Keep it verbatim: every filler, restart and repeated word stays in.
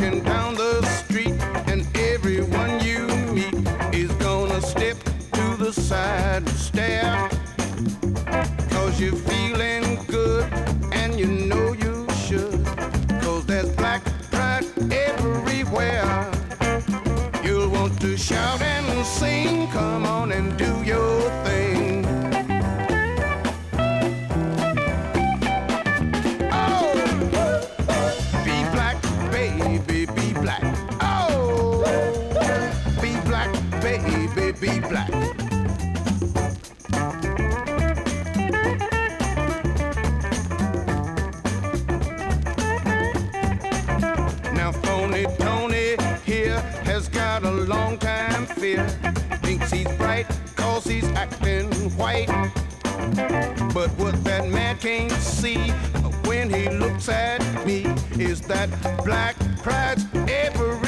walking down the street, and everyone you meet is gonna step to the side and stare. Cause you're feeling good, and you know you should. Cause there's black pride everywhere. You'll want to shout and sing, come on and do your thing. Oh, be black, baby, be black. Oh, be black, baby, be black. Now phony Tony here has got a long time fear. Thinks he's bright cause he's acting white. But what that man can't see when he looks at me is that black pride's everywhere.